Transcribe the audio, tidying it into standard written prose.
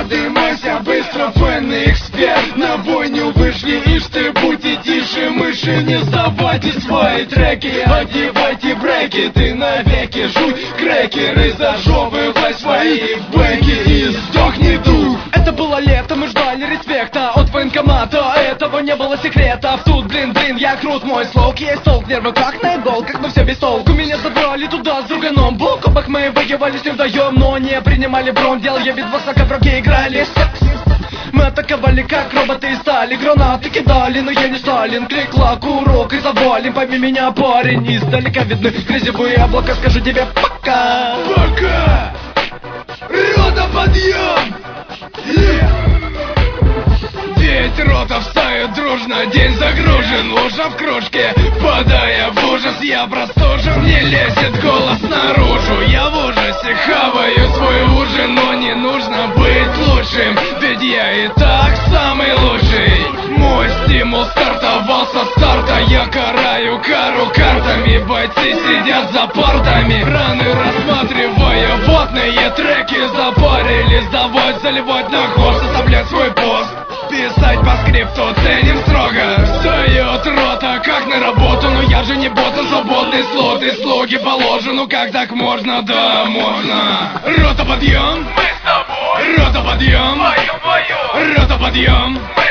подымайся быстро, фэнный эксперт. На бойню вышли, ишь ты, будьте тише, мыши. Не сдавайте свои треки, одевайте брейки. Ты навеки жуй крекеры, зажевывай свои бэки и сдохни, дух. Это было лето, мы ждали респекта от военкомата, этого не было секретов. Тут, блин, я крут, мой слог есть толк. Нервы как на иголках, но все без толку. Меня забрали туда с друганом, бок о бок мы воевали с ним вдвоем, но не принимали бром. Делал я вид высоко, враги играли секс. Мы атаковали как роботы и стали, гранаты кидали, но я не Сталин. Клик-клак, урок и завалим, пойми меня, парень. Издалека видны грязевые облака, скажу тебе пока. Пока! Рота, подъем! Девять ротов встают дружно, день загружен, лужа в кружке, впадая в ужас, я простужен, не лезет голос наружу. Я в ужасе хаваю свой ужин, но не нужно быть лучшим, ведь я и так самый лучший. Мой стимул стартовал со старта, я караю кару картами, бойцы сидят за партами, раны рассматривая ватные треки, запарились давать, заливать на ход, составлять свой пост. Писать по скрипту ценим строго. Встает рота, как на работу, но я же не бот, на свободный слот. И слуги положены, как так можно, да, можно. Рота, подъем, мы с тобой. Рота, подъем, вдвоем. Рота, подъем, мы